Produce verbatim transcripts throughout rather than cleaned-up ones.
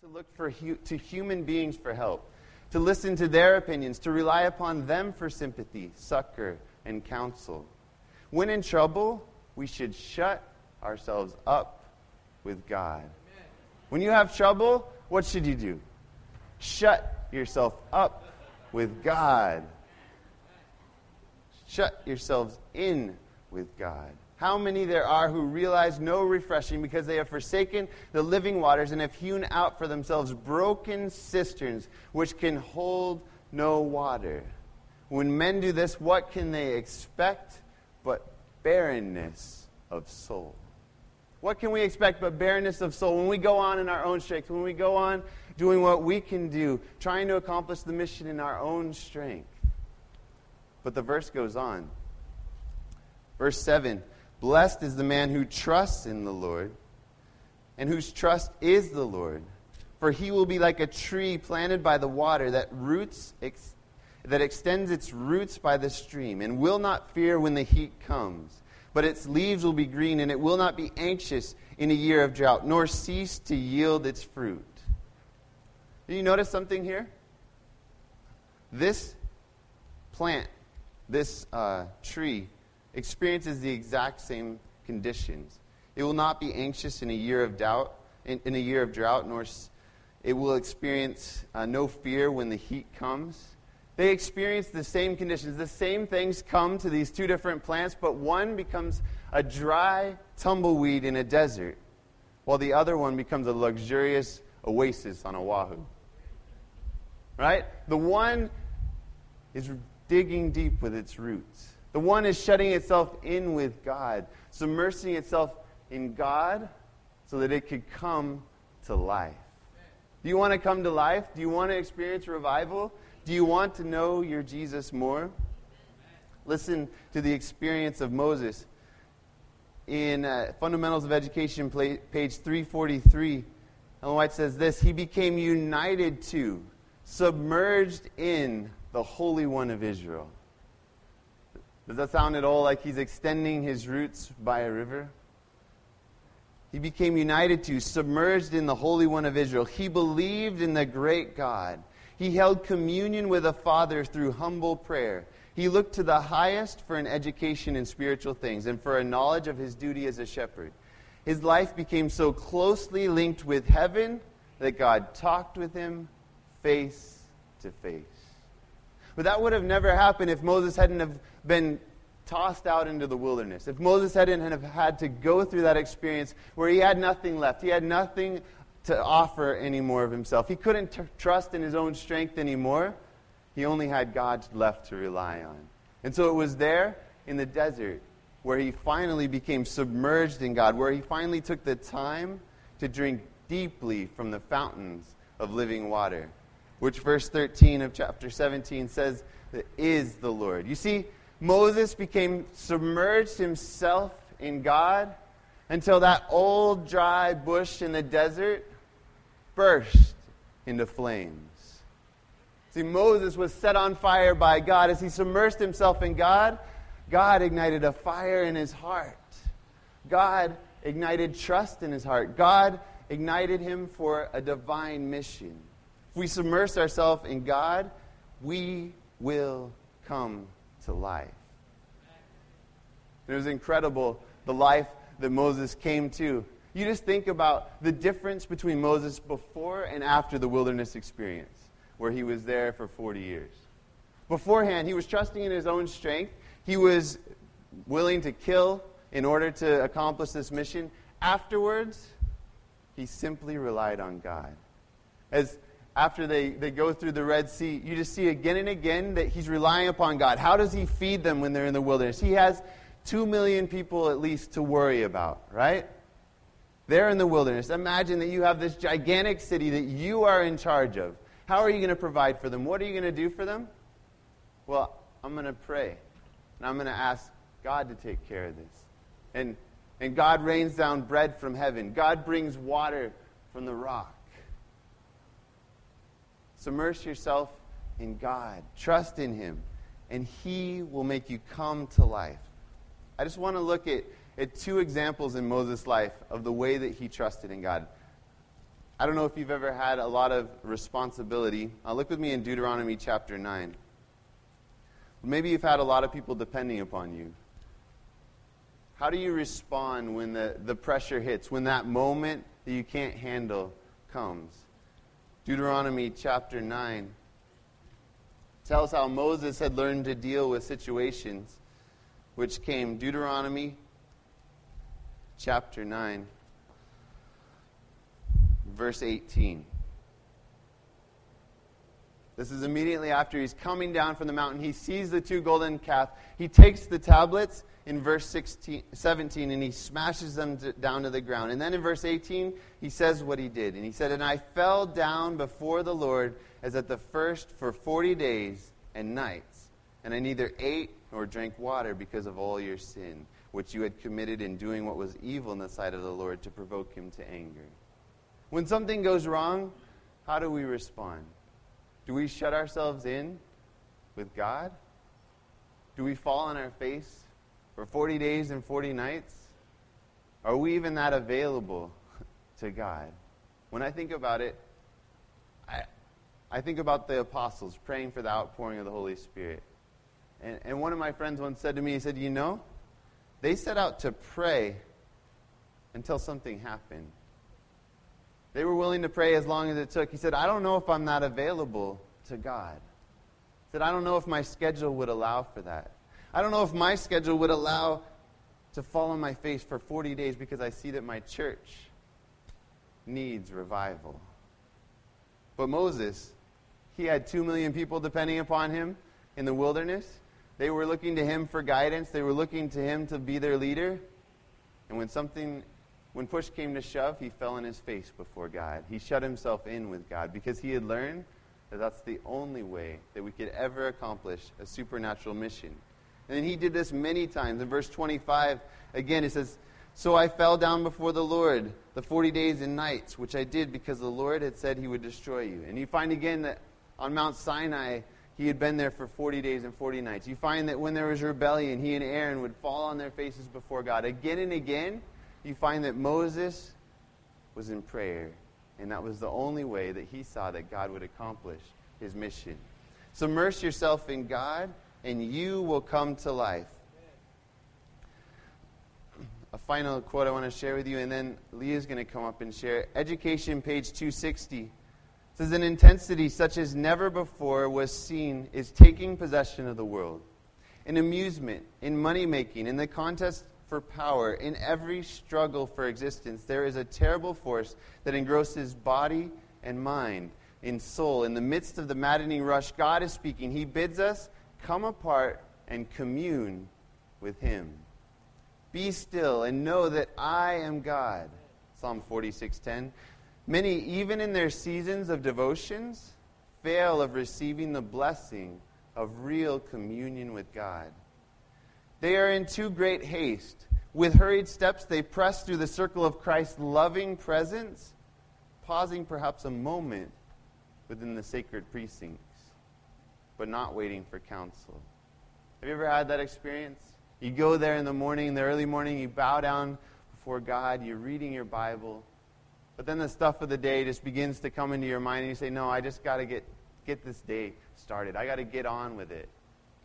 to look for hu- to human beings for help, to listen to their opinions, to rely upon them for sympathy, succor, and counsel. When in trouble, we should shut ourselves up with God. Amen. When you have trouble, what should you do? Shut yourself up with God. Shut yourselves in with God. How many there are who realize no refreshing because they have forsaken the living waters and have hewn out for themselves broken cisterns which can hold no water. When men do this, what can they expect but barrenness of soul? What can we expect but barrenness of soul when we go on in our own strength, when we go on doing what we can do, trying to accomplish the mission in our own strength? But the verse goes on. Verse seven, blessed is the man who trusts in the Lord and whose trust is the Lord. For he will be like a tree planted by the water that roots ex- that extends its roots by the stream and will not fear when the heat comes. But its leaves will be green, and it will not be anxious in a year of drought, nor cease to yield its fruit. Do you notice something here? This plant, this uh, tree, experiences the exact same conditions. It will not be anxious in a year of doubt, in, in a year of drought, nor it will experience uh, no fear when the heat comes. They experience the same conditions. The same things come to these two different plants, but one becomes a dry tumbleweed in a desert, while the other one becomes a luxurious oasis on Oahu. Right? The one is digging deep with its roots. The one is shutting itself in with God, submersing itself in God so that it could come to life. Do you want to come to life? Do you want to experience revival? Do you want to know your Jesus more? Listen to the experience of Moses. In uh, Fundamentals of Education, page three forty-three, Ellen White says this: he became united to, submerged in the Holy One of Israel. Does that sound at all like he's extending his roots by a river? He became united to, submerged in the Holy One of Israel. He believed in the great God. He held communion with the Father through humble prayer. He looked to the highest for an education in spiritual things and for a knowledge of his duty as a shepherd. His life became so closely linked with heaven that God talked with him face to face. But that would have never happened if Moses hadn't have been tossed out into the wilderness. If Moses hadn't have had to go through that experience where he had nothing left. He had nothing to offer any more of himself. He couldn't t- trust in his own strength anymore. He only had God left to rely on. And so it was there in the desert where he finally became submerged in God, where he finally took the time to drink deeply from the fountains of living water, which verse thirteen of chapter seventeen says that is the Lord. You see, Moses became submerged himself in God until that old dry bush in the desert burst into flames. See, Moses was set on fire by God. As he submersed himself in God, God ignited a fire in his heart. God ignited trust in his heart. God ignited him for a divine mission. If we submerge ourselves in God, we will come to life. It was incredible, the life that Moses came to. You just think about the difference between Moses before and after the wilderness experience, where he was there for forty years. Beforehand, he was trusting in his own strength. He was willing to kill in order to accomplish this mission. Afterwards, he simply relied on God. As after they, they go through the Red Sea, you just see again and again that he's relying upon God. How does he feed them when they're in the wilderness? He has two million people at least to worry about, right? They're in the wilderness. Imagine that you have this gigantic city that you are in charge of. How are you going to provide for them? What are you going to do for them? Well, I'm going to pray. And I'm going to ask God to take care of this. And, and God rains down bread from heaven. God brings water from the rock. Submerge yourself in God. Trust in Him. And He will make you come to life. I just want to look at, at two examples in Moses' life of the way that he trusted in God. I don't know if you've ever had a lot of responsibility. Uh, look with me in Deuteronomy chapter nine. Maybe you've had a lot of people depending upon you. How do you respond when the, the pressure hits, when that moment that you can't handle comes? Deuteronomy chapter nine tells how Moses had learned to deal with situations which came. Deuteronomy chapter nine, verse eighteen. This is immediately after he's coming down from the mountain. He sees the two golden calves. He takes the tablets in verse sixteen, seventeen and he smashes them to, down to the ground. And then in verse eighteen, he says what he did. And he said, "And I fell down before the Lord as at the first for forty days and nights. And I neither ate nor drank water because of all your sin, which you had committed in doing what was evil in the sight of the Lord to provoke him to anger." When something goes wrong, how do we respond? Do we shut ourselves in with God? Do we fall on our face for forty days and forty nights? Are we even that available to God? When I think about it, I, I think about the apostles praying for the outpouring of the Holy Spirit. And, and one of my friends once said to me, he said, you know, they set out to pray until something happened. They were willing to pray as long as it took. He said, I don't know if I'm that available to God. He said, I don't know if my schedule would allow for that. I don't know if my schedule would allow to fall on my face for forty days because I see that my church needs revival. But Moses, he had two million people depending upon him in the wilderness. They were looking to him for guidance. They were looking to him to be their leader. And when something... When push came to shove, he fell on his face before God. He shut himself in with God because he had learned that that's the only way that we could ever accomplish a supernatural mission. And he did this many times. In verse twenty-five, again, it says, "So I fell down before the Lord the forty days and nights, which I did because the Lord had said he would destroy you." And you find again that on Mount Sinai, he had been there for forty days and forty nights. You find that when there was rebellion, he and Aaron would fall on their faces before God. Again and again, you find that Moses was in prayer, and that was the only way that he saw that God would accomplish his mission. So immerse yourself in God, and you will come to life. A final quote I want to share with you, and then Leah's going to come up and share. Education, page two sixty. It says, "An intensity such as never before was seen is taking possession of the world. In amusement, in money-making, in the contest for power, in every struggle for existence, there is a terrible force that engrosses body and mind, in soul. In the midst of the maddening rush, God is speaking. He bids us come apart and commune with him. Be still and know that I am God." Psalm forty-six ten. "Many, even in their seasons of devotions, fail of receiving the blessing of real communion with God. They are in too great haste. With hurried steps, they press through the circle of Christ's loving presence, pausing perhaps a moment within the sacred precincts, but not waiting for counsel." Have you ever had that experience? You go there in the morning, in the early morning, you bow down before God, you're reading your Bible, but then the stuff of the day just begins to come into your mind, and you say, no, I just got to get, get this day started. I got to get on with it.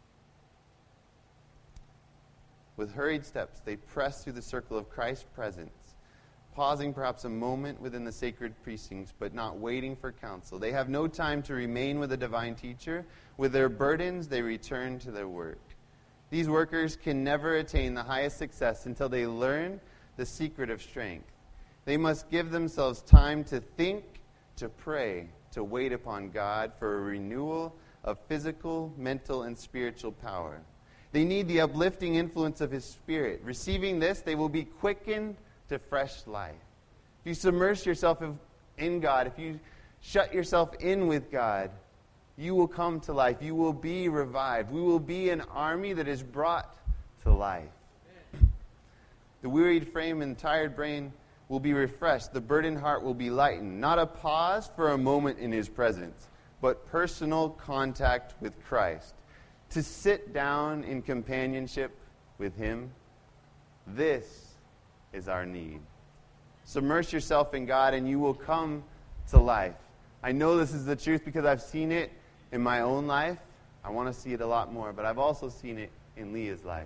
With hurried steps, they press through the circle of Christ's presence, pausing perhaps a moment within the sacred precincts, but not waiting for counsel. They have no time to remain with a divine teacher. With their burdens, they return to their work. These workers can never attain the highest success until they learn the secret of strength. They must give themselves time to think, to pray, to wait upon God for a renewal of physical, mental, and spiritual power. They need the uplifting influence of his Spirit. Receiving this, they will be quickened to fresh life. If you submerge yourself in God, if you shut yourself in with God, you will come to life. You will be revived. We will be an army that is brought to life. The wearied frame and tired brain will be refreshed. The burdened heart will be lightened. Not a pause for a moment in his presence, but personal contact with Christ. To sit down in companionship with him, this is our need. Submerge yourself in God and you will come to life. I know this is the truth because I've seen it in my own life. I want to see it a lot more, but I've also seen it in Leah's life.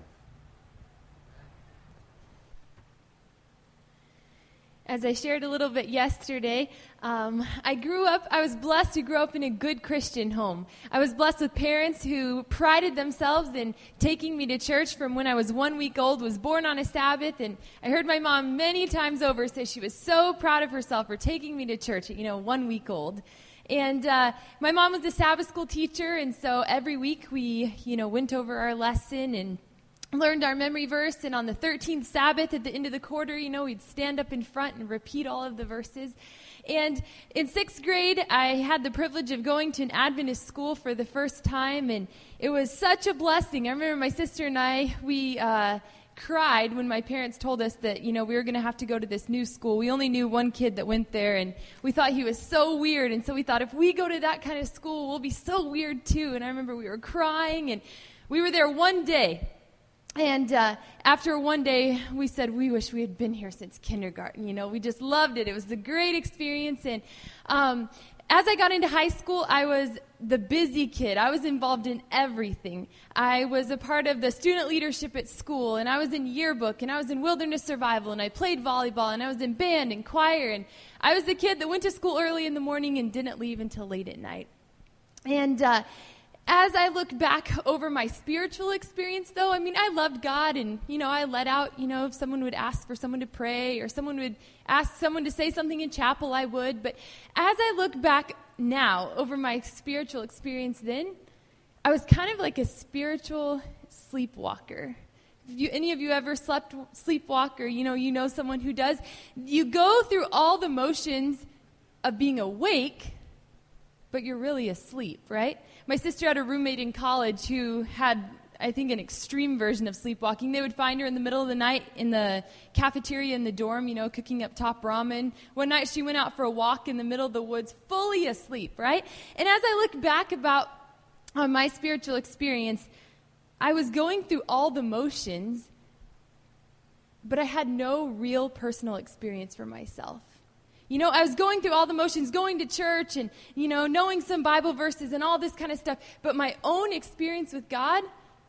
As I shared a little bit yesterday, um, I grew up, I was blessed to grow up in a good Christian home. I was blessed with parents who prided themselves in taking me to church from when I was one week old, was born on a Sabbath, and I heard my mom many times over say she was so proud of herself for taking me to church at, you know, one week old. And uh, my mom was a Sabbath school teacher, and so every week we, you know, went over our lesson and learned our memory verse, and on the thirteenth Sabbath at the end of the quarter, you know, we'd stand up in front and repeat all of the verses. And in sixth grade, I had the privilege of going to an Adventist school for the first time, and it was such a blessing. I remember my sister and I, we uh, cried when my parents told us that, you know, we were going to have to go to this new school. We only knew one kid that went there, and we thought he was so weird, and so we thought if we go to that kind of school, we'll be so weird too. And I remember we were crying, and we were there one day. And uh, after one day, we said, we wish we had been here since kindergarten. You know, we just loved it. It was a great experience. And um, as I got into high school, I was the busy kid. I was involved in everything. I was a part of the student leadership at school, and I was in yearbook, and I was in wilderness survival, and I played volleyball, and I was in band and choir. And I was the kid that went to school early in the morning and didn't leave until late at night. And uh As I look back over my spiritual experience, though, I mean, I loved God, and, you know, I let out, you know, if someone would ask for someone to pray, or someone would ask someone to say something in chapel, I would. But as I look back now over my spiritual experience then, I was kind of like a spiritual sleepwalker. If you, any of you ever slept sleepwalk, or, you know, you know someone who does, you go through all the motions of being awake, but you're really asleep, right? My sister had a roommate in college who had, I think, an extreme version of sleepwalking. They would find her in the middle of the night in the cafeteria in the dorm, you know, cooking up top ramen. One night she went out for a walk in the middle of the woods, fully asleep, right? And as I look back about on my spiritual experience, I was going through all the motions, but I had no real personal experience for myself. You know, I was going through all the motions, going to church and, you know, knowing some Bible verses and all this kind of stuff. But my own experience with God,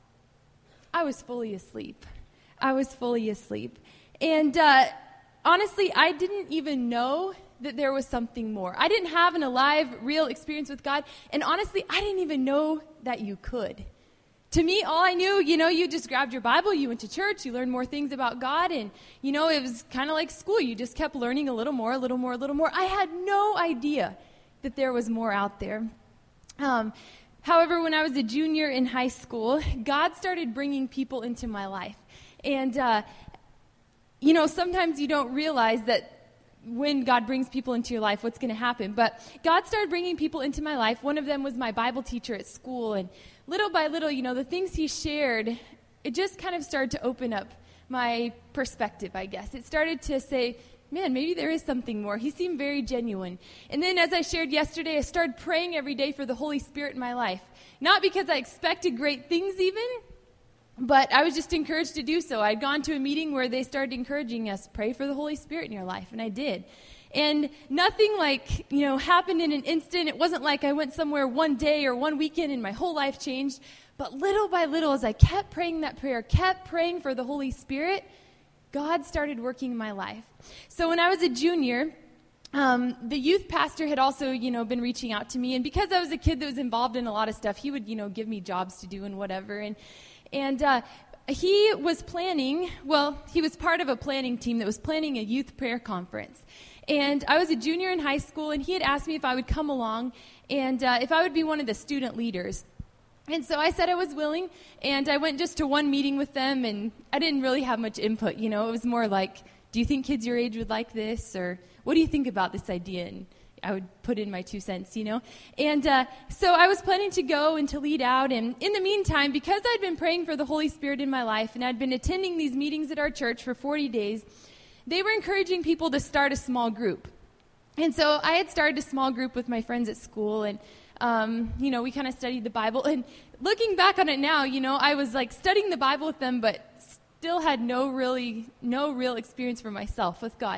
I was fully asleep. I was fully asleep. And uh, honestly, I didn't even know that there was something more. I didn't have an alive, real experience with God. And honestly, I didn't even know that you could. To me, all I knew, you know, you just grabbed your Bible, you went to church, you learned more things about God, and, you know, it was kind of like school. You just kept learning a little more, a little more, a little more. I had no idea that there was more out there. Um, however, when I was a junior in high school, God started bringing people into my life. And, uh, you know, sometimes you don't realize that when God brings people into your life, what's going to happen. But God started bringing people into my life. One of them was my Bible teacher at school, and little by little, you know, the things he shared, it just kind of started to open up my perspective, I guess. It started to say, man, maybe there is something more. He seemed very genuine. And then as I shared yesterday, I started praying every day for the Holy Spirit in my life. Not because I expected great things even, but I was just encouraged to do so. I'd gone to a meeting where they started encouraging us, pray for the Holy Spirit in your life, and I did. And nothing like, you know, happened in an instant. It wasn't like I went somewhere one day or one weekend and my whole life changed. But little by little, as I kept praying that prayer, kept praying for the Holy Spirit, God started working in my life. So when I was a junior, um, the youth pastor had also, you know, been reaching out to me. And because I was a kid that was involved in a lot of stuff, he would, you know, give me jobs to do and whatever. And, and uh, he was planning, well, he was part of a planning team that was planning a youth prayer conference. And I was a junior in high school, and he had asked me if I would come along and uh, if I would be one of the student leaders. And so I said I was willing, and I went just to one meeting with them, and I didn't really have much input. You know, it was more like, do you think kids your age would like this? Or what do you think about this idea? And I would put in my two cents, you know. And uh, so I was planning to go and to lead out. And in the meantime, because I'd been praying for the Holy Spirit in my life, and I'd been attending these meetings at our church for forty days, they were encouraging people to start a small group. And so I had started a small group with my friends at school, and, um, you know, we kind of studied the Bible. And looking back on it now, you know, I was, like, studying the Bible with them, but still had no really, no real experience for myself with God.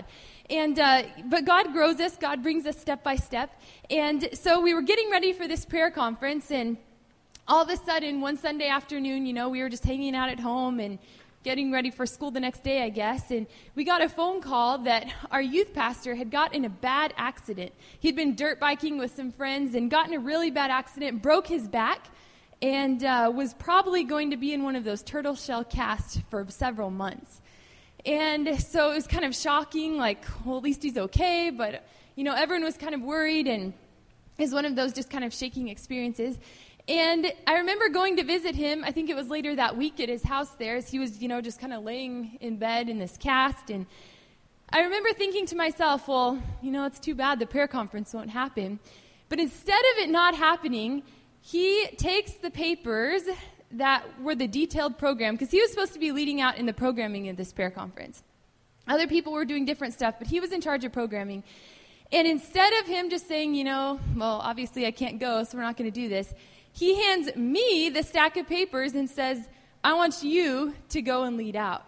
And uh, but God grows us. God brings us step by step. And so we were getting ready for this prayer conference, and all of a sudden, one Sunday afternoon, you know, we were just hanging out at home and getting ready for school the next day, I guess, and we got a phone call that our youth pastor had got in a bad accident. He'd been dirt biking with some friends and got in a really bad accident, broke his back, and uh, was probably going to be in one of those turtle shell casts for several months. And so it was kind of shocking, like, well, at least he's okay, but, you know, everyone was kind of worried, and it was one of those just kind of shaking experiences. And I remember going to visit him, I think it was later that week at his house there, as he was, you know, just kind of laying in bed in this cast. And I remember thinking to myself, well, you know, it's too bad the prayer conference won't happen. But instead of it not happening, he takes the papers that were the detailed program, because he was supposed to be leading out in the programming of this prayer conference. Other people were doing different stuff, but he was in charge of programming. And instead of him just saying, you know, well, obviously I can't go, so we're not going to do this, he hands me the stack of papers and says, I want you to go and lead out.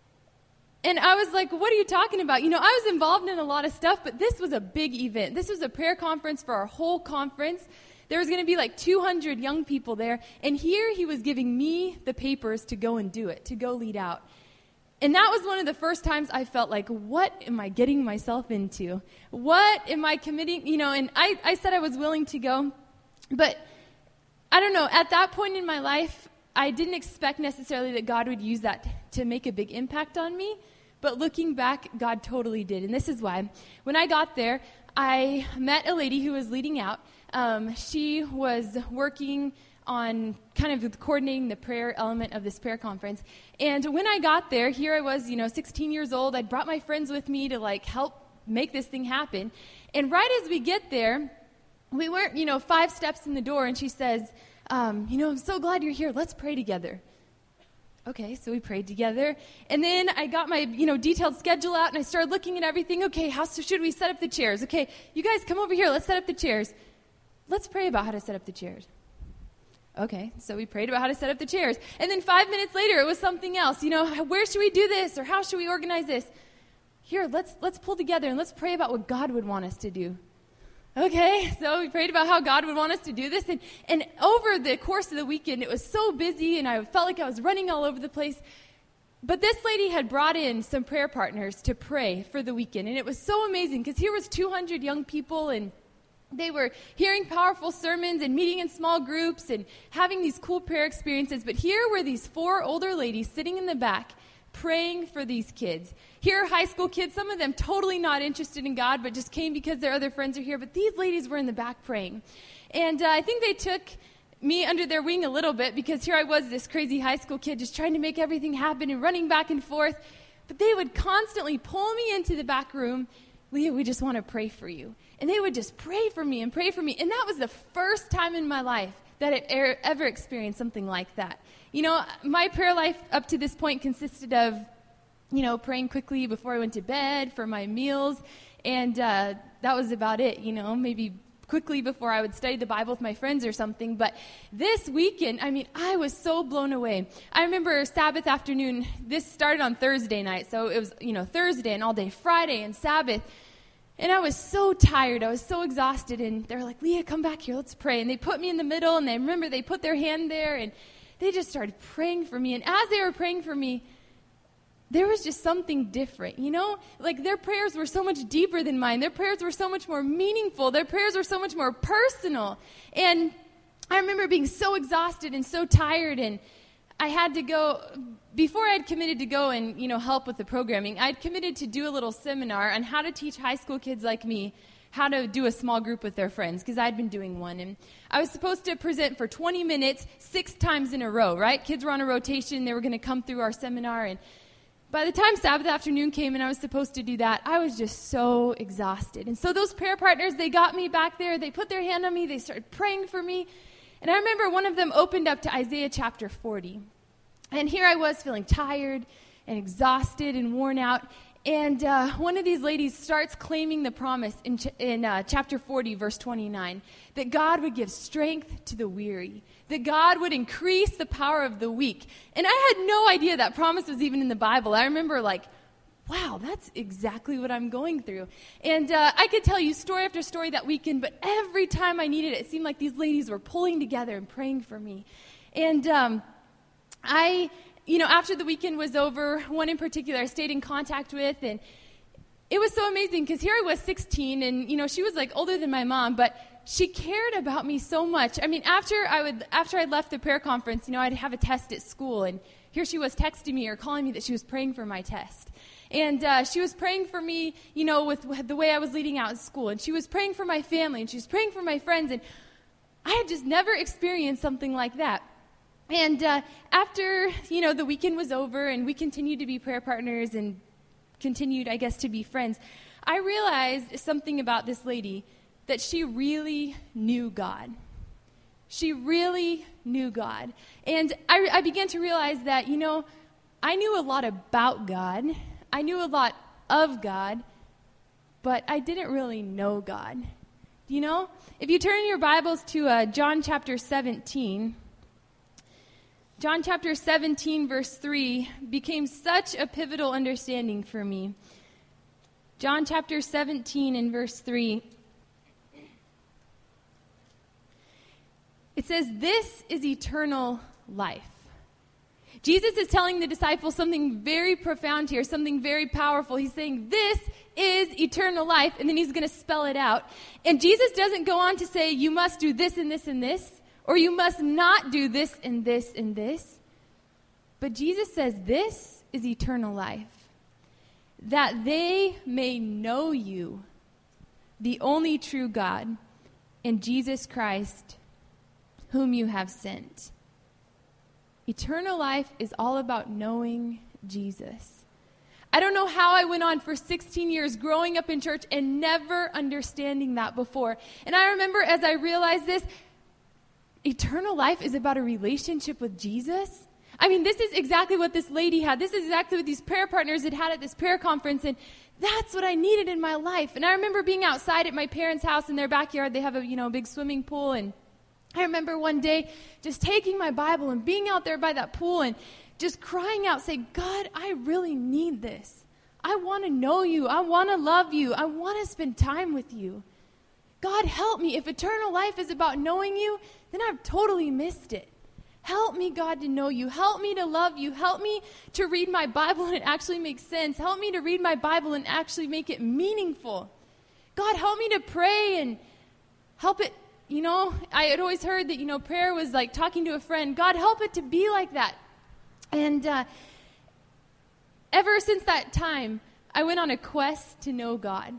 And I was like, what are you talking about? You know, I was involved in a lot of stuff, but this was a big event. This was a prayer conference for our whole conference. There was going to be like two hundred young people there. And here he was giving me the papers to go and do it, to go lead out. And that was one of the first times I felt like, what am I getting myself into? What am I committing? You know, and I, I said I was willing to go, but I don't know, at that point in my life, I didn't expect necessarily that God would use that to make a big impact on me, but looking back, God totally did, and this is why. When I got there, I met a lady who was leading out. Um, she was working on kind of coordinating the prayer element of this prayer conference, and when I got there, here I was, you know, sixteen years old. I'd brought my friends with me to, like, help make this thing happen, and right as we get there, we weren't, you know, five steps in the door, and she says, um, you know, I'm so glad you're here. Let's pray together. Okay, so we prayed together. And then I got my, you know, detailed schedule out, and I started looking at everything. Okay, how should we set up the chairs? Okay, you guys come over here. Let's set up the chairs. Let's pray about how to set up the chairs. Okay, so we prayed about how to set up the chairs. And then five minutes later, it was something else. You know, where should we do this, or how should we organize this? Here, let's let's pull together, and let's pray about what God would want us to do. Okay, so we prayed about how God would want us to do this, and, and over the course of the weekend, it was so busy, and I felt like I was running all over the place. But this lady had brought in some prayer partners to pray for the weekend, and it was so amazing, because here was two hundred young people, and they were hearing powerful sermons and meeting in small groups and having these cool prayer experiences. But here were these four older ladies sitting in the back praying for these kids. Here are high school kids, some of them totally not interested in God, but just came because their other friends are here. But these ladies were in the back praying. And uh, I think they took me under their wing a little bit, because here I was, this crazy high school kid, just trying to make everything happen and running back and forth. But they would constantly pull me into the back room. Leah, we just want to pray for you. And they would just pray for me and pray for me. And that was the first time in my life that I ever experienced something like that. You know, my prayer life up to this point consisted of, you know, praying quickly before I went to bed, for my meals, and uh, that was about it, you know, maybe quickly before I would study the Bible with my friends or something. But this weekend, I mean, I was so blown away. I remember Sabbath afternoon, this started on Thursday night, so it was, you know, Thursday and all day Friday and Sabbath. And I was so tired. I was so exhausted. And they were like, Leah, come back here. Let's pray. And they put me in the middle. And I remember they put their hand there. And they just started praying for me. And as they were praying for me, there was just something different. You know, like their prayers were so much deeper than mine. Their prayers were so much more meaningful. Their prayers were so much more personal. And I remember being so exhausted and so tired. And I had to go, before I had committed to go and, you know, help with the programming, I'd committed to do a little seminar on how to teach high school kids like me how to do a small group with their friends, because I'd been doing one. And I was supposed to present for twenty minutes, six times in a row, right? Kids were on a rotation. They were going to come through our seminar. And by the time Sabbath afternoon came and I was supposed to do that, I was just so exhausted. And so those prayer partners, they got me back there. They put their hand on me. They started praying for me. And I remember one of them opened up to Isaiah chapter forty. And here I was feeling tired and exhausted and worn out. And uh, one of these ladies starts claiming the promise in, ch- in uh, chapter forty, verse twenty-nine, that God would give strength to the weary, that God would increase the power of the weak. And I had no idea that promise was even in the Bible. I remember like, wow, that's exactly what I'm going through. And uh, I could tell you story after story that weekend, but every time I needed it, it seemed like these ladies were pulling together and praying for me. And um, I, you know, after the weekend was over, one in particular I stayed in contact with, and it was so amazing because here I was sixteen, and, you know, she was like older than my mom, but she cared about me so much. I mean, after I would, after I left the prayer conference, you know, I'd have a test at school, and here she was texting me or calling me that she was praying for my test. And uh, she was praying for me, you know, with, with the way I was leading out in school. And she was praying for my family, and she was praying for my friends. And I had just never experienced something like that. And uh, after, you know, the weekend was over and we continued to be prayer partners and continued, I guess, to be friends, I realized something about this lady, that she really knew God. She really knew God. And I, I began to realize that, you know, I knew a lot about God. I knew a lot of God, but I didn't really know God. You know? If you turn in your Bibles to uh, John chapter seventeen, John chapter seventeen, verse three, became such a pivotal understanding for me. John chapter seventeen and verse three. It says, "This is eternal life." Jesus is telling the disciples something very profound here, something very powerful. He's saying, this is eternal life, and then he's going to spell it out. And Jesus doesn't go on to say, you must do this and this and this, or you must not do this and this and this. But Jesus says, this is eternal life, that they may know you, the only true God, and Jesus Christ, whom you have sent. Eternal life is all about knowing Jesus. I don't know how I went on for sixteen years growing up in church and never understanding that before. And I remember as I realized this, eternal life is about a relationship with Jesus. I mean, this is exactly what this lady had. This is exactly what these prayer partners had had at this prayer conference. And that's what I needed in my life. And I remember being outside at my parents' house in their backyard. They have a, you know, a big swimming pool, and I remember one day just taking my Bible and being out there by that pool and just crying out, saying, God, I really need this. I want to know you. I want to love you. I want to spend time with you. God, help me. If eternal life is about knowing you, then I've totally missed it. Help me, God, to know you. Help me to love you. Help me to read my Bible and it actually makes sense. Help me to read my Bible and actually make it meaningful. God, help me to pray and help it. You know, I had always heard that, you know, prayer was like talking to a friend. God, help it to be like that. And uh, ever since that time, I went on a quest to know God.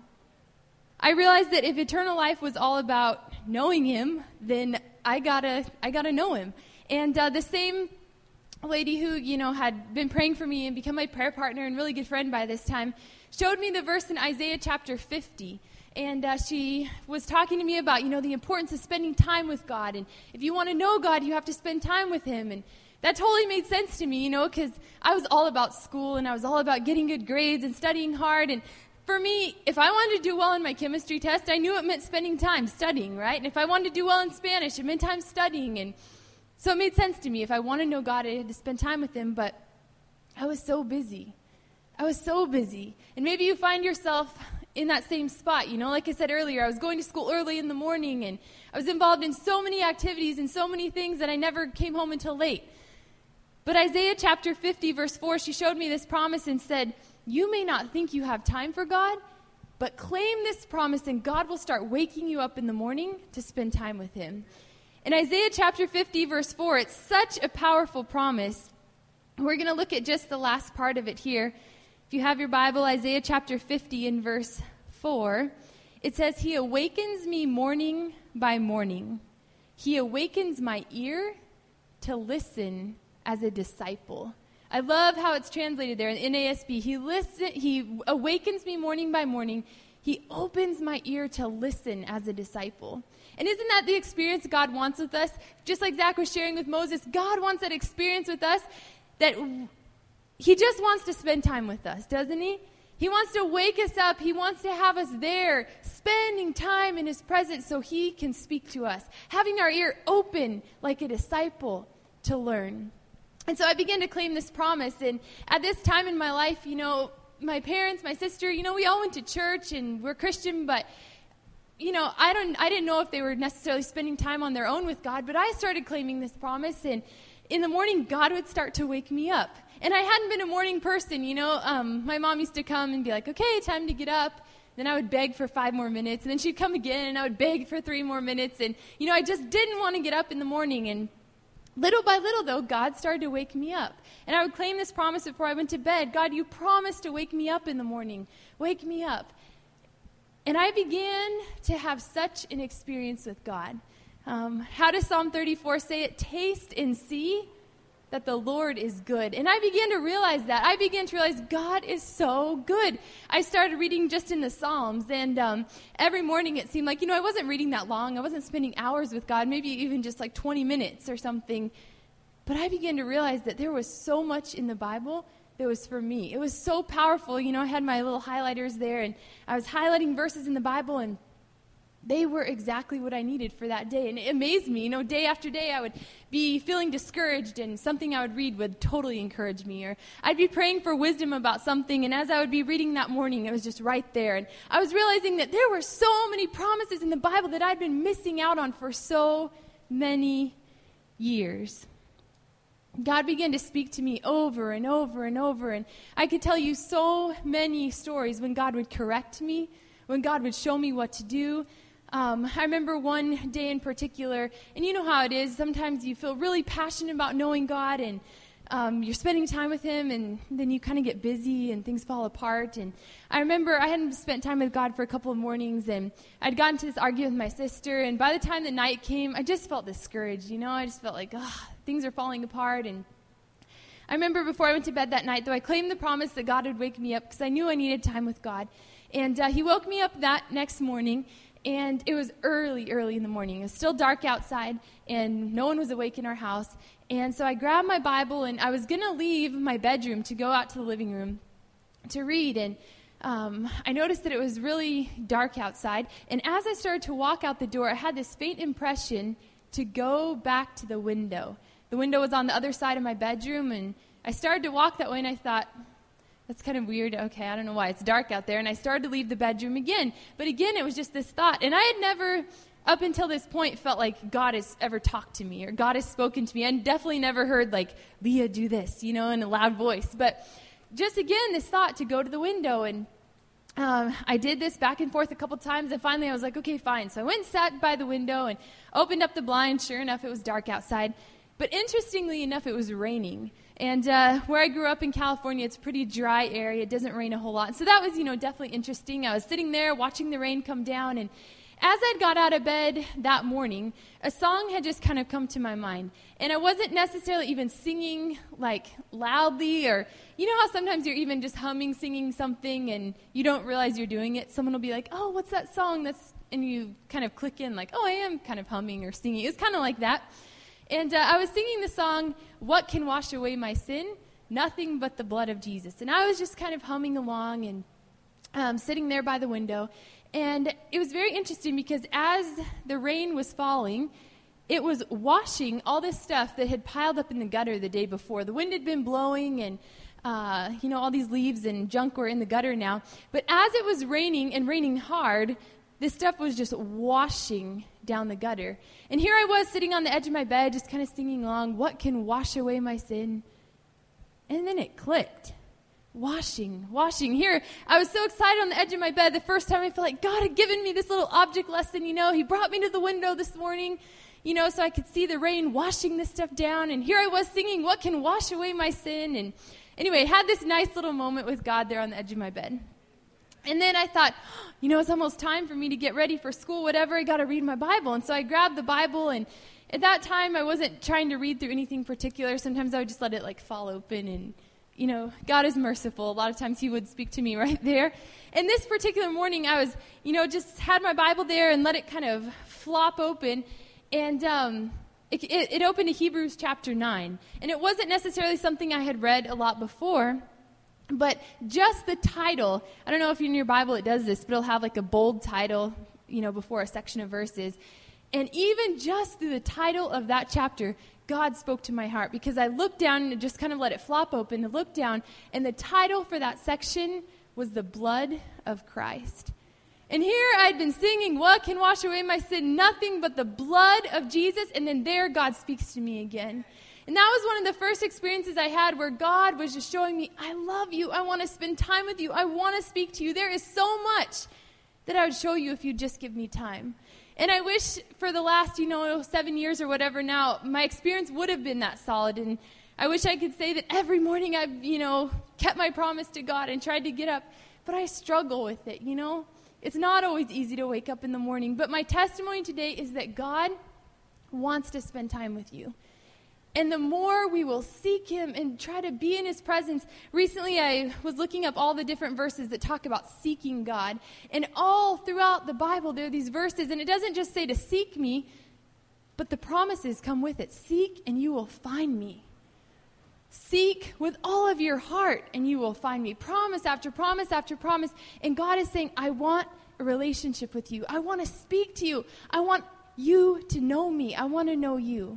I realized that if eternal life was all about knowing him, then I gotta, I gotta know him. And uh, the same lady who, you know, had been praying for me and become my prayer partner and really good friend by this time, showed me the verse in Isaiah chapter fifty. And uh, she was talking to me about, you know, the importance of spending time with God. And if you want to know God, you have to spend time with him. And that totally made sense to me, you know, because I was all about school and I was all about getting good grades and studying hard. And for me, if I wanted to do well in my chemistry test, I knew it meant spending time studying, right? And if I wanted to do well in Spanish, it meant time studying. And so it made sense to me. If I want to know God, I had to spend time with him. But I was so busy. I was so busy. And maybe you find yourself in that same spot, you know, like I said earlier, I was going to school early in the morning and I was involved in so many activities and so many things that I never came home until late. But Isaiah chapter fifty, verse four, she showed me this promise and said, you may not think you have time for God, but claim this promise and God will start waking you up in the morning to spend time with him. In Isaiah chapter fifty, verse four, it's such a powerful promise. We're going to look at just the last part of it here. If you have your Bible, Isaiah chapter fifty in verse four, it says, he awakens me morning by morning. He awakens my ear to listen as a disciple. I love how it's translated there in N A S B. He listen, he awakens me morning by morning. He opens my ear to listen as a disciple. And isn't that the experience God wants with us? Just like Zach was sharing with Moses, God wants that experience with us, that he just wants to spend time with us, doesn't he? He wants to wake us up. He wants to have us there, spending time in his presence so he can speak to us, having our ear open like a disciple to learn. And so I began to claim this promise. And at this time in my life, you know, my parents, my sister, you know, we all went to church and we're Christian, but you know, I don't, I didn't know if they were necessarily spending time on their own with God, but I started claiming this promise, and in the morning, God would start to wake me up. And I hadn't been a morning person, you know. Um, my mom used to come and be like, okay, time to get up. Then I would beg for five more minutes, and then she'd come again, and I would beg for three more minutes. And, you know, I just didn't want to get up in the morning. And little by little, though, God started to wake me up. And I would claim this promise before I went to bed. God, you promised to wake me up in the morning. Wake me up. And I began to have such an experience with God. Um, how does Psalm thirty-four say it? Taste and see that the Lord is good. And I began to realize that. I began to realize God is so good. I started reading just in the Psalms, and um, every morning it seemed like, you know, I wasn't reading that long. I wasn't spending hours with God, maybe even just like twenty minutes or something. But I began to realize that there was so much in the Bible that was for me. It was so powerful. You know, I had my little highlighters there, and I was highlighting verses in the Bible, and they were exactly what I needed for that day. And it amazed me. You know, day after day, I would be feeling discouraged, and something I would read would totally encourage me. Or I'd be praying for wisdom about something, and as I would be reading that morning, it was just right there. And I was realizing that there were so many promises in the Bible that I'd been missing out on for so many years. God began to speak to me over and over and over, and I could tell you so many stories when God would correct me, when God would show me what to do. Um, I remember one day in particular, and you know how it is. Sometimes you feel really passionate about knowing God, and um, you're spending time with Him, and then you kind of get busy, and things fall apart. And I remember I hadn't spent time with God for a couple of mornings, and I'd gotten to this argument with my sister, and by the time the night came, I just felt discouraged, you know? I just felt like, ugh, things are falling apart. And I remember before I went to bed that night, though, I claimed the promise that God would wake me up because I knew I needed time with God. And uh, He woke me up that next morning. And it was early, early in the morning. It was still dark outside, and no one was awake in our house. And so I grabbed my Bible, and I was going to leave my bedroom to go out to the living room to read. And um, I noticed that it was really dark outside. And as I started to walk out the door, I had this faint impression to go back to the window. The window was on the other side of my bedroom, and I started to walk that way, and I thought, that's kind of weird. Okay, I don't know why. It's dark out there. And I started to leave the bedroom again. But again, it was just this thought. And I had never, up until this point, felt like God has ever talked to me or God has spoken to me. I definitely never heard, like, Leah, do this, you know, in a loud voice. But just again, this thought to go to the window. And um, I did this back and forth a couple times. And finally, I was like, okay, fine. So I went and sat by the window and opened up the blind. Sure enough, it was dark outside. But interestingly enough, it was raining. And uh, where I grew up in California, it's a pretty dry area. It doesn't rain a whole lot. So that was, you know, definitely interesting. I was sitting there watching the rain come down. And as I'd got out of bed that morning, a song had just kind of come to my mind. And I wasn't necessarily even singing, like, loudly. Or, you know how sometimes you're even just humming, singing something, and you don't realize you're doing it? Someone will be like, oh, what's that song? That's, and you kind of click in, like, oh, I am kind of humming or singing. It's kind of like that. And uh, I was singing the song, What Can Wash Away My Sin? Nothing But the Blood of Jesus. And I was just kind of humming along and um, sitting there by the window. And it was very interesting because as the rain was falling, it was washing all this stuff that had piled up in the gutter the day before. The wind had been blowing, and uh, you know, all these leaves and junk were in the gutter now. But as it was raining and raining hard, this stuff was just washing down the gutter. And here I was sitting on the edge of my bed, just kind of singing along, what can wash away my sin? And then it clicked. Washing, washing. Here, I was so excited on the edge of my bed. The first time I felt like God had given me this little object lesson, you know. He brought me to the window this morning, you know, so I could see the rain washing this stuff down. And here I was singing, what can wash away my sin? And anyway, I had this nice little moment with God there on the edge of my bed. And then I thought, you know, it's almost time for me to get ready for school, whatever. I got to read my Bible. And so I grabbed the Bible, and at that time I wasn't trying to read through anything particular. Sometimes I would just let it, like, fall open. And, you know, God is merciful. A lot of times He would speak to me right there. And this particular morning I was, you know, just had my Bible there and let it kind of flop open. And um, it, it, it opened to Hebrews chapter nine. And it wasn't necessarily something I had read a lot before. But just the title, I don't know if in your Bible it does this, but it'll have like a bold title, you know, before a section of verses. And even just through the title of that chapter, God spoke to my heart, because I looked down and just kind of let it flop open to look down, and the title for that section was The Blood of Christ. And here I'd been singing, what can wash away my sin? Nothing but the blood of Jesus. And then there God speaks to me again. And that was one of the first experiences I had where God was just showing me, I love you. I want to spend time with you. I want to speak to you. There is so much that I would show you if you just give me time. And I wish for the last, you know, seven years or whatever now, my experience would have been that solid. And I wish I could say that every morning I've, you know, kept my promise to God and tried to get up. But I struggle with it, you know. It's not always easy to wake up in the morning. But my testimony today is that God wants to spend time with you. And the more we will seek him and try to be in his presence. Recently, I was looking up all the different verses that talk about seeking God. And all throughout the Bible, there are these verses. And it doesn't just say to seek me, but the promises come with it. Seek and you will find me. Seek with all of your heart and you will find me. Promise after promise after promise. And God is saying, I want a relationship with you. I want to speak to you. I want you to know me. I want to know you.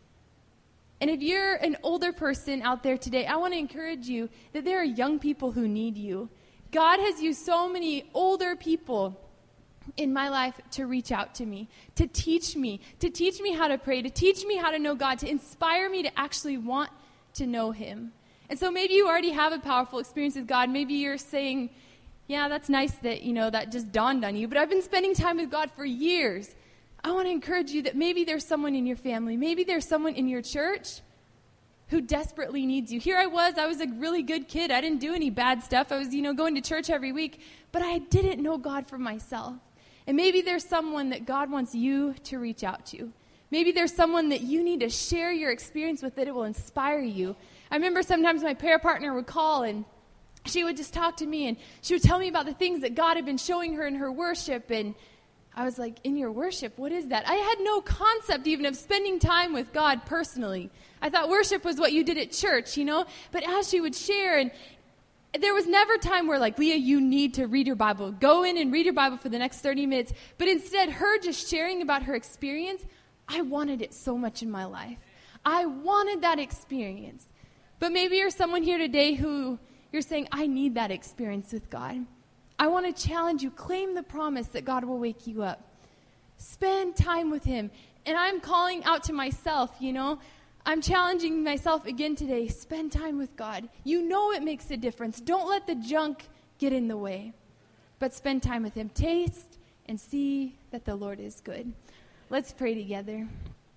And if you're an older person out there today, I want to encourage you that there are young people who need you. God has used so many older people in my life to reach out to me, to teach me, to teach me how to pray, to teach me how to know God, to inspire me to actually want to know him. And so maybe you already have a powerful experience with God. Maybe you're saying, yeah, that's nice that, you know, that just dawned on you. But I've been spending time with God for years. I want to encourage you that maybe there's someone in your family, maybe there's someone in your church who desperately needs you. Here I was, I was a really good kid. I didn't do any bad stuff. I was, you know, going to church every week, but I didn't know God for myself. And maybe there's someone that God wants you to reach out to. Maybe there's someone that you need to share your experience with that it will inspire you. I remember sometimes my prayer partner would call and she would just talk to me and she would tell me about the things that God had been showing her in her worship. And I was like, in your worship, what is that? I had no concept even of spending time with God personally. I thought worship was what you did at church, you know? But as she would share, and there was never time where like, Leah, you need to read your Bible. Go in and read your Bible for the next thirty minutes. But instead, her just sharing about her experience, I wanted it so much in my life. I wanted that experience. But maybe you're someone here today who you're saying, I need that experience with God. I want to challenge you. Claim the promise that God will wake you up. Spend time with him. And I'm calling out to myself, you know. I'm challenging myself again today. Spend time with God. You know it makes a difference. Don't let the junk get in the way. But spend time with him. Taste and see that the Lord is good. Let's pray together.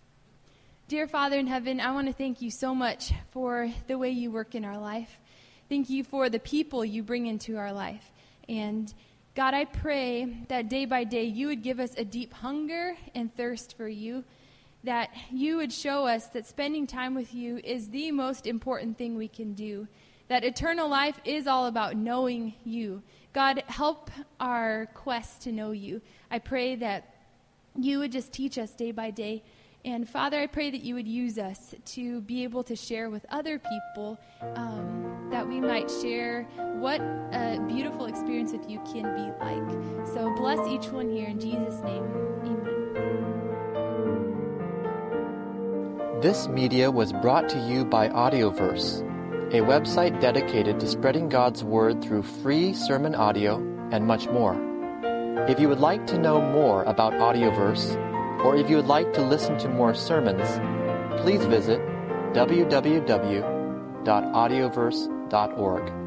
Dear Father in heaven, I want to thank you so much for the way you work in our life. Thank you for the people you bring into our life. And God, I pray that day by day you would give us a deep hunger and thirst for you, that you would show us that spending time with you is the most important thing we can do, that eternal life is all about knowing you. God, help our quest to know you. I pray that you would just teach us day by day. And Father, I pray that you would use us to be able to share with other people, um, that we might share what a beautiful experience with you can be like. So bless each one here in Jesus' name. Amen. This media was brought to you by Audioverse, a website dedicated to spreading God's word through free sermon audio and much more. If you would like to know more about Audioverse, or if you would like to listen to more sermons, please visit w w w dot audioverse dot org.